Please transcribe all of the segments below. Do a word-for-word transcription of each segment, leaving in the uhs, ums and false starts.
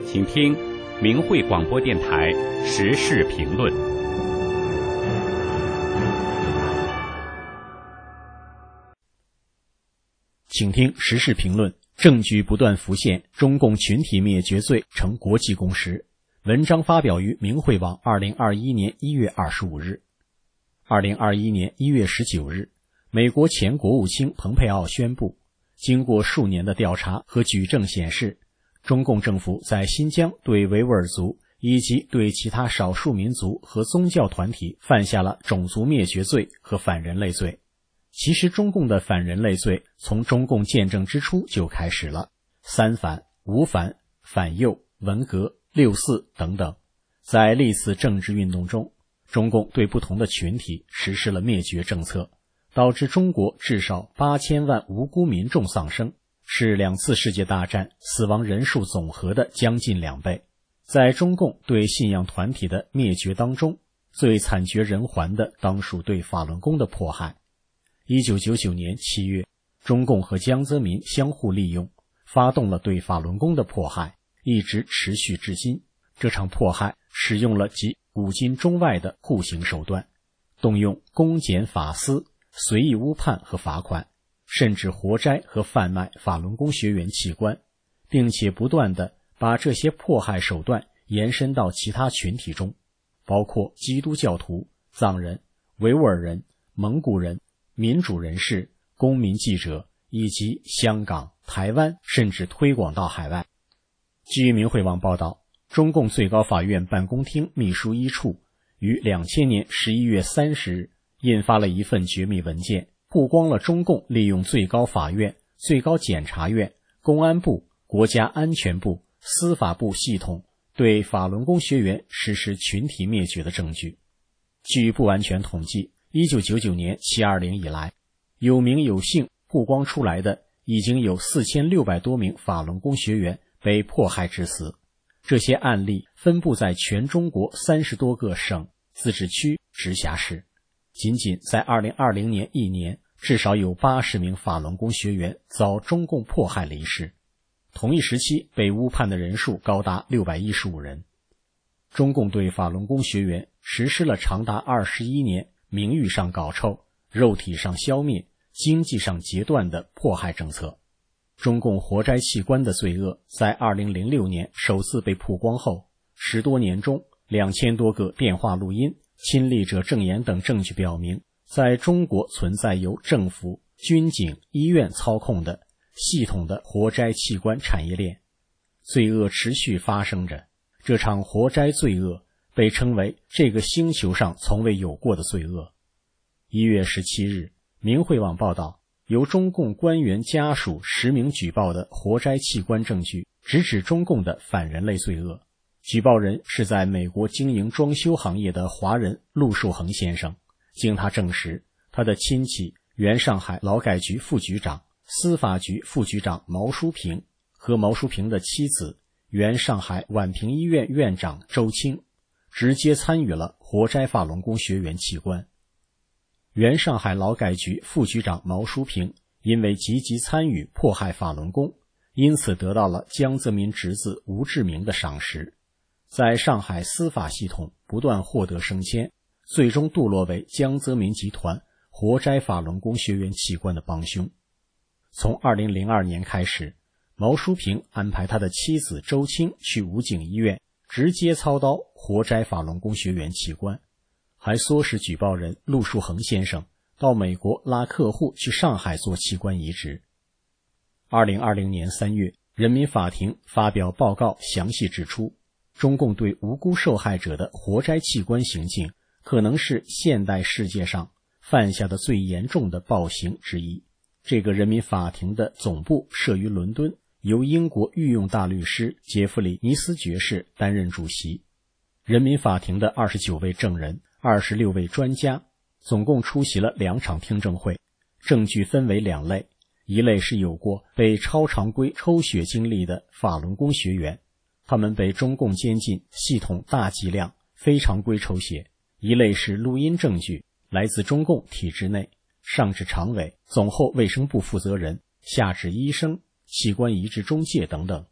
请听明慧广播电台时事评论。 请听时事评论。证据不断浮现，中共群体灭绝罪成国际共识。文章发表于明慧网二零二一年一月二十五日。二零二一年一月十九日，美国前国务卿蓬佩奥宣布，经过数年的调查和举证显示，中共政府在新疆对维吾尔族以及对其他少数民族和宗教团体犯下了种族灭绝罪和反人类罪。其实中共的反人类罪从中共建政之初就开始了，三反、五反、反右、文革、六四等等。在历次政治运动中，中共对不同的群体实施了灭绝政策，导致中国至少八千万无辜民众丧生，是两次世界大战死亡人数总和的将近两倍。在中共对信仰团体的灭绝当中，最惨绝人寰的当属对法轮功的迫害。一九九九年七月，中共和江泽民相互利用，发动了对法轮功的迫害，一直持续至今。这场迫害使用了集古今中外的酷刑手段，动用公检法司、随意误判和罚款，甚至活摘和贩卖法轮功学员器官，并且不断地把这些迫害手段延伸到其他群体中，包括基督教徒、藏人、维吾尔人、蒙古人、民主人士、公民记者以及香港、台湾，甚至推广到海外。据明慧网报道，中共最高法院办公厅秘书一处于两千年十一月三十日印发了一份绝密文件，曝光了中共利用最高法院、最高检察院、公安部、国家安全部、司法部系统对法轮功学员实施群体灭绝的证据。据不完全统计，一九九九年七二零以来，有名有姓曝光出来的已经有四千六百多名法轮功学员被迫害致死。这些案例分布在全中国三十多个省、自治区、直辖市。仅仅在二零二零年一年，至少有八十名法轮功学员遭中共迫害离世。同一时期被误判的人数高达六百一十五人。中共对法轮功学员实施了长达二十一年名誉上搞臭、肉体上消灭、经济上截断的迫害政策。中共活摘器官的罪恶在二零零六年首次被曝光后，十多年中两千多个电话录音、亲历者证言等证据表明，在中国存在由政府、军警、医院操控的系统的活摘器官产业链。罪恶持续发生着，这场活摘罪恶被称为这个星球上从未有过的罪恶。一月十七日，明慧网报道，由中共官员家属实名举报的活摘器官证据，直指中共的反人类罪恶。举报人是在美国经营装修行业的华人陆树恒先生。经他证实，他的亲戚原上海劳改局副局长、司法局副局长毛淑平和毛淑平的妻子原上海宛平医院院长周清直接参与了活摘法轮功学员器官。原上海劳改局副局长毛淑平因为积极参与迫害法轮功，因此得到了江泽民侄子吴志明的赏识，在上海司法系统不断获得升迁，最终堕落为江泽民集团活摘法轮功学员器官的帮凶。从二零零二年开始，毛淑平安排他的妻子周清去武警医院直接操刀活摘法轮功学员器官，还唆使举报人陆树恒先生到美国拉客户去上海做器官移植。二零二零年三月，人民法庭发表报告，详细指出，中共对无辜受害者的活摘器官行径可能是现代世界上犯下的最严重的暴行之一。这个人民法庭的总部设于伦敦，由英国御用大律师杰弗里·尼斯爵士担任主席。人民法庭的二十九位证人、二十六位专家总共出席了两场听证会。证据分为两类，一类是有过被超常规抽血经历的法轮功学员，他们被中共监禁系统大剂量非常规抽血；一类是录音证据，来自中共体制内，上至常委、总后卫生部负责人，下至医生、器官移植中介等等。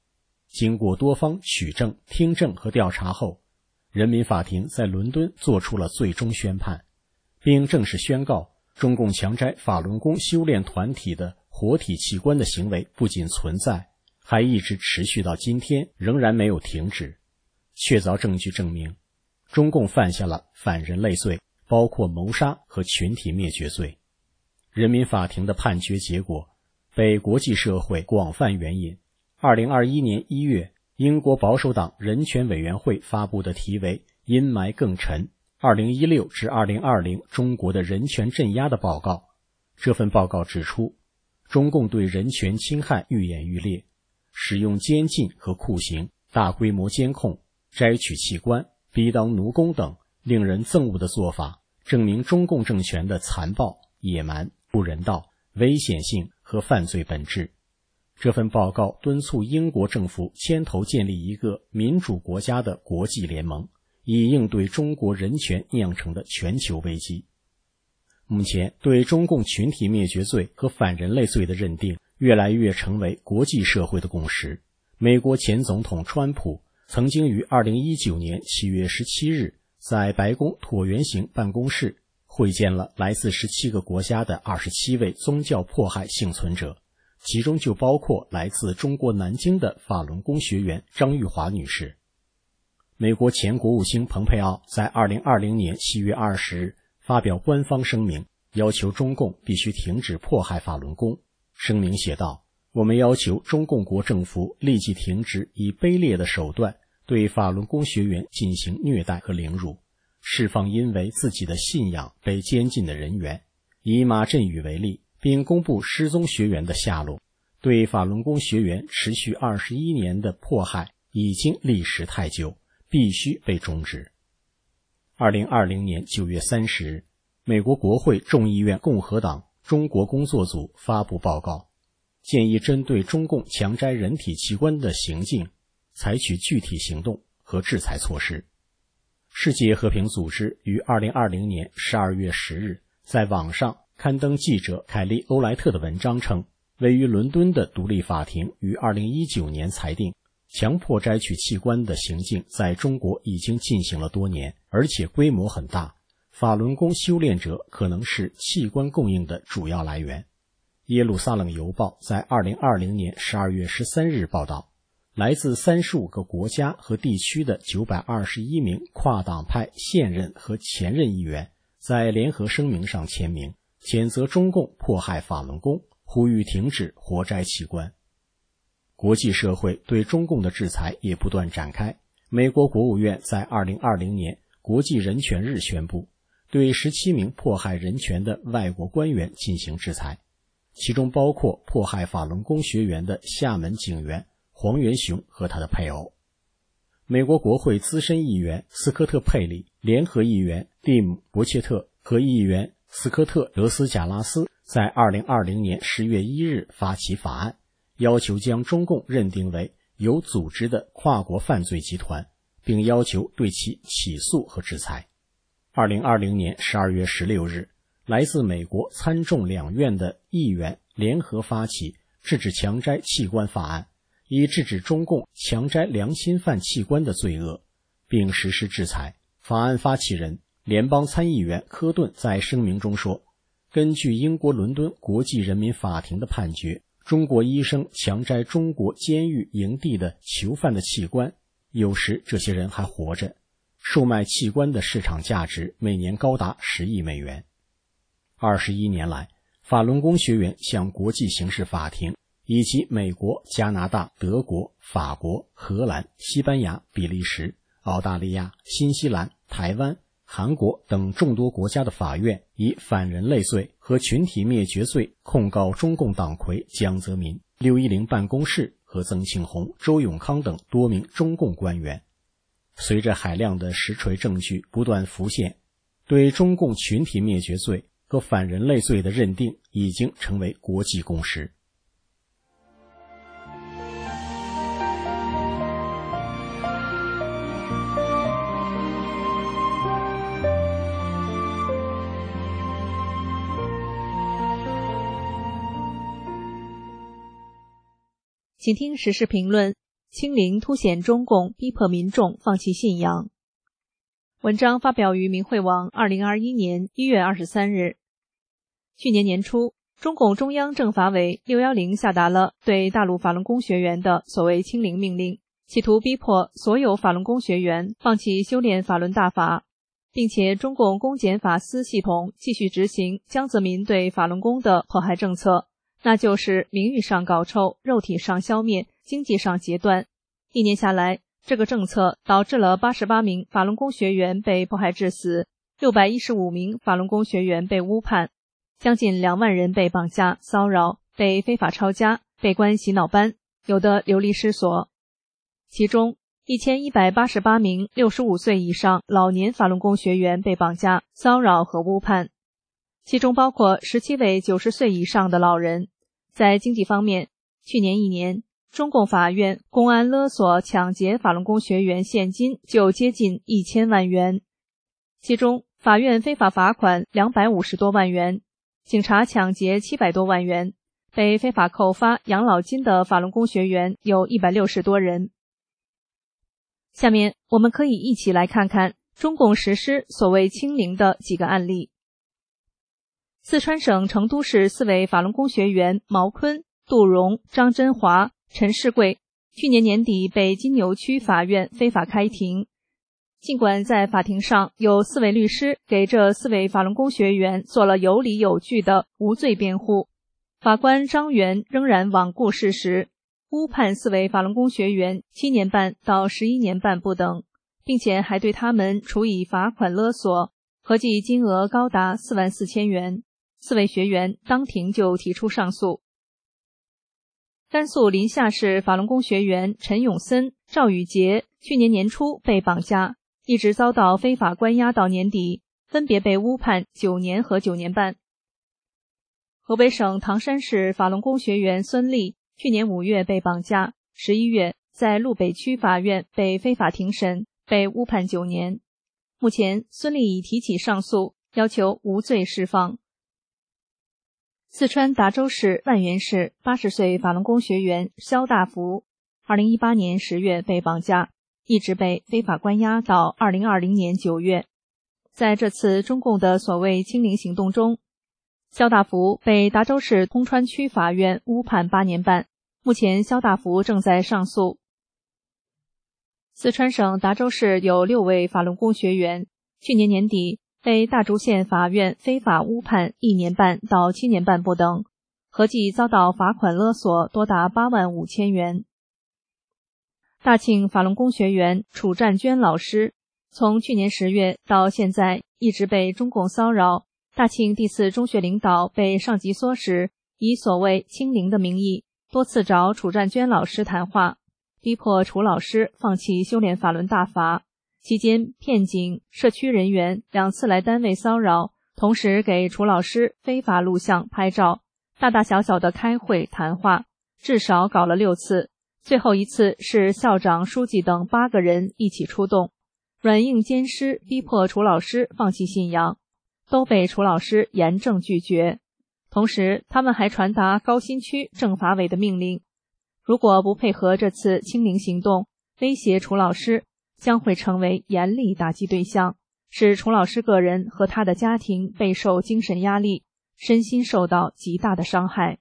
经过多方取证、听证和调查后，人民法庭在伦敦作出了最终宣判，并正式宣告中共强摘法轮功修炼团体的活体器官的行为不仅存在，还一直持续到今天，仍然没有停止。确凿证据证明，中共犯下了反人类罪，包括谋杀和群体灭绝罪。人民法庭的判决结果被国际社会广泛援引。二零二一年一月，英国保守党人权委员会发布的题为《阴霾更沉：二零一六至二零二零中国的人权镇压》的报告。这份报告指出，中共对人权侵害愈演愈烈，使用监禁和酷刑、大规模监控、摘取器官、逼当奴工等令人憎恶的做法，证明中共政权的残暴、野蛮、不人道、危险性和犯罪本质。这份报告敦促英国政府牵头建立一个民主国家的国际联盟，以应对中国人权酿成的全球危机。目前，对中共群体灭绝罪和反人类罪的认定越来越成为国际社会的共识。美国前总统川普曾经于二零一九年七月十七日在白宫椭圆形办公室会见了来自十七个国家的二十七位宗教迫害幸存者，其中就包括来自中国南京的法轮功学员张玉华女士。美国前国务卿蓬佩奥在二零二零年七月二十日发表官方声明，要求中共必须停止迫害法轮功。声明写道：我们要求中共国政府立即停止以卑劣的手段对法轮功学员进行虐待和凌辱，释放因为自己的信仰被监禁的人员，以马振宇为例，并公布失踪学员的下落。对法轮功学员持续二十一年的迫害已经历时太久，必须被终止。二零二零年九月三十日，美国国会众议院共和党中国工作组发布报告，建议针对中共强摘人体器官的行径采取具体行动和制裁措施。世界和平组织于二零二零年十二月十日在网上刊登记者凯利·欧莱特的文章称，位于伦敦的独立法庭于二零一九年裁定，强迫摘取器官的行径在中国已经进行了多年，而且规模很大。法轮功修炼者可能是器官供应的主要来源。耶路撒冷邮报在二零二零年十二月十三日报道，来自三十五个国家和地区的九百二十一名跨党派现任和前任议员在联合声明上签名，谴责中共迫害法轮功，呼吁停止活摘器官。国际社会对中共的制裁也不断展开。美国国务院在二零二零年国际人权日宣布，对十七名迫害人权的外国官员进行制裁，其中包括迫害法轮功学员的厦门警员黄元雄和他的配偶。美国国会资深议员斯科特·佩里、联合议员蒂姆·伯切特和议员斯科特·德斯贾拉斯在二零二零年十月一日发起法案，要求将中共认定为有组织的跨国犯罪集团，并要求对其起诉和制裁。二零二零年十二月十六日，来自美国参众两院的议员联合发起制止强摘器官法案，以制止中共强摘良心犯器官的罪恶，并实施制裁。法案发起人联邦参议员科顿在声明中说，根据英国伦敦国际人民法庭的判决，中国医生强摘中国监狱营地的囚犯的器官，有时这些人还活着，售卖器官的市场价值每年高达十亿美元。二十一年来，法轮功学员向国际刑事法庭以及美国、加拿大、德国、法国、荷兰、西班牙、比利时、澳大利亚、新西兰、台湾、韩国等众多国家的法院以反人类罪和群体灭绝罪控告中共党魁江泽民、六一零办公室和曾庆红、周永康等多名中共官员。随着海量的实锤证据不断浮现，对中共群体灭绝罪和反人类罪的认定已经成为国际共识。 请听时事评论。 清零凸显中共逼迫民众放弃信仰。文章发表于明慧网二零二一年一月二十三日。去年年初，中共中央政法委六一零下达了对大陆法轮功学员的所谓清零命令，企图逼迫所有法轮功学员放弃修炼法轮大法，并且中共公检法司系统继续执行江泽民对法轮功的迫害政策，那就是名誉上搞臭，肉体上消灭，经济上截断。一年下来，这个政策导致了八十八名法轮功学员被迫害致死，六百一十五名法轮功学员被诬判，将近两万人被绑架、骚扰，被非法抄家，被关洗脑班，有的流离失所。其中一千一百八十八名六十五岁以上老年法轮功学员被绑架、骚扰和诬判，其中包括十七位九十岁以上的老人。在经济方面，去年一年，中共法院公安勒索抢劫法轮功学员现金就接近一千万元，其中法院非法罚款两百五十多万元，警察抢劫七百多万元，被非法扣发养老金的法轮功学员有一百六十多人。下面我们可以一起来看看中共实施所谓清零的几个案例。四川省成都市四位法轮功学员毛坤、杜荣、张真华、陈世贵去年年底被金牛区法院非法开庭。尽管在法庭上有四位律师给这四位法轮功学员做了有理有据的无罪辩护，法官张元仍然罔顾事实，诬判四位法轮功学员七年半到十一年半不等，并且还对他们处以罚款勒索，合计金额高达四万四千元。四位学员当庭就提出上诉。甘肃临夏市法轮功学员陈永森、赵宇杰去年年初被绑架，一直遭到非法关押到年底，分别被诬判九年和九年半。河北省唐山市法轮功学员孙丽去年五月被绑架，十一月在路北区法院被非法庭审，被诬判九年。目前孙丽已提起上诉，要求无罪释放。四川达州市万源市八十岁法轮功学员肖大福二零一八年十月被绑架，一直被非法关押到二零二零年九月。在这次中共的所谓清零行动中，肖大福被达州市通川区法院诬判八年半，目前肖大福正在上诉。四川省达州市有六位法轮功学员，去年年底被大竹县法院非法诬判一年半到七年半不等，合计遭到罚款勒索多达八万五千元。大庆法轮功学员楚占娟老师从去年十月到现在一直被中共骚扰，大庆第四中学领导被上级唆使，以所谓清零的名义多次找楚占娟老师谈话，逼迫楚老师放弃修炼法轮大法。期间，骗警、社区人员两次来单位骚扰，同时给楚老师非法录像、拍照，大大小小的开会谈话，至少搞了六次。最后一次是校长、书记等八个人一起出动，软硬兼施，逼迫楚老师放弃信仰，都被楚老师严正拒绝。同时，他们还传达高新区政法委的命令，如果不配合这次清零行动，威胁楚老师，将会成为严厉打击对象，使楚老师个人和他的家庭备受精神压力，身心受到极大的伤害。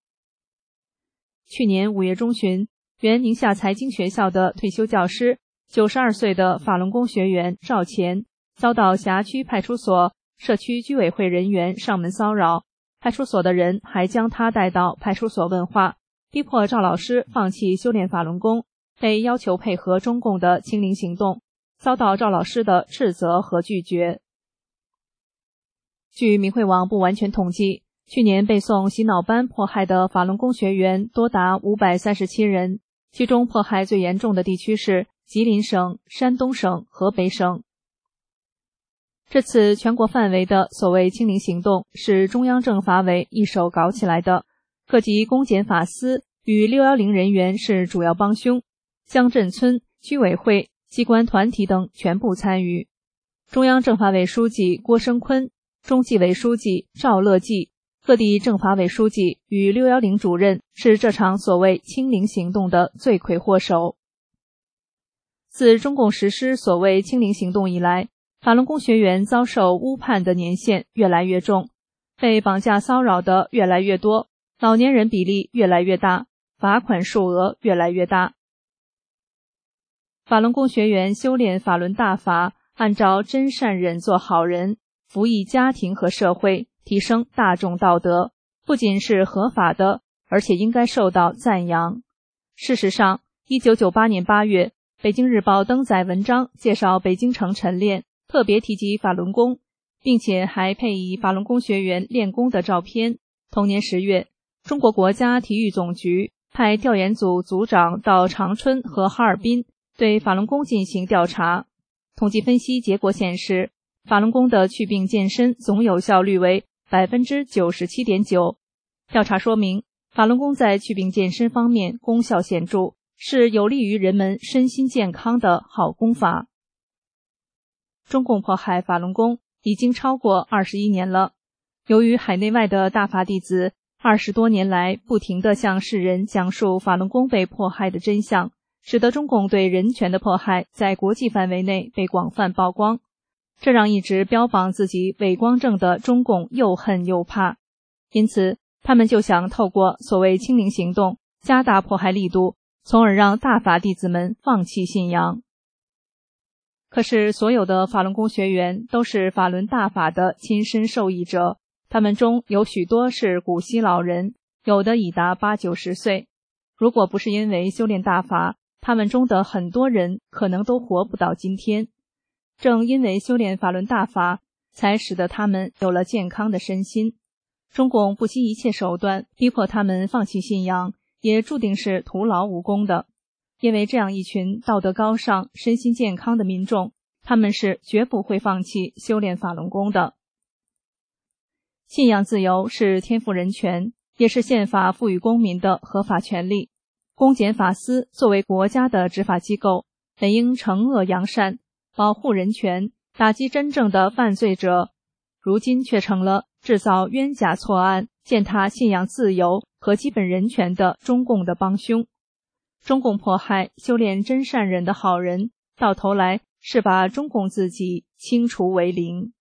去年五月中旬，原宁夏财经学校的退休教师、九十二岁的法轮功学员赵乾遭到辖区派出所社区居委会人员上门骚扰，派出所的人还将他带到派出所问话，逼迫赵老师放弃修炼法轮功，被要求配合中共的清零行动，遭到赵老师的斥责和拒绝。据明慧网不完全统计，去年被送洗脑班迫害的法轮功学员多达五百三十七人，其中迫害最严重的地区是吉林省、山东省、河北省。这次全国范围的所谓清零行动是中央政法委一手搞起来的，各级公检法司与六一零人员是主要帮凶，乡镇村、居委会、机关团体等全部参与。中央政法委书记郭声琨、中纪委书记赵乐际、各地政法委书记与六一零主任是这场所谓清零行动的罪魁祸首。 自中共实施所谓清零行动以来，法轮功学员遭受污判的年限越来越重，被绑架骚扰的越来越多，老年人比例越来越大，罚款数额越来越大。法轮功学员修炼法轮大法，按照真善忍做好人，服役家庭和社会，提升大众道德，不仅是合法的，而且应该受到赞扬。事实上，一九九八年八月，北京日报登载文章介绍北京城晨练，特别提及法轮功，并且还配以法轮功学员练功的照片。同年十月，中国国家体育总局派调研组组长到长春和哈尔滨对法轮功进行调查。统计分析结果显示，法轮功的祛病健身总有效率为 百分之九十七点九。 调查说明，法轮功在祛病健身方面功效显著，是有利于人们身心健康的好功法。中共迫害法轮功已经超过二十一年了。由于海内外的大法弟子二十多年来不停地向世人讲述法轮功被迫害的真相，使得中共对人权的迫害在国际范围内被广泛曝光，这让一直标榜自己伟光正的中共又恨又怕。因此，他们就想透过所谓清零行动加大迫害力度，从而让大法弟子们放弃信仰。可是所有的法轮功学员都是法轮大法的亲身受益者，他们中有许多是古稀老人，有的已达八九十岁。如果不是因为修炼大法，他们中的很多人可能都活不到今天。正因为修炼法轮大法，才使得他们有了健康的身心。中共不惜一切手段逼迫他们放弃信仰，也注定是徒劳无功的。因为这样一群道德高尚、身心健康的民众，他们是绝不会放弃修炼法轮功的。信仰自由是天赋人权，也是宪法赋予公民的合法权利。公检法司作为国家的执法机构，本应惩恶扬善，保护人权，打击真正的犯罪者，如今却成了制造冤假错案、践踏信仰自由和基本人权的中共的帮凶。中共迫害修炼真善忍的好人，到头来是把中共自己清除为零。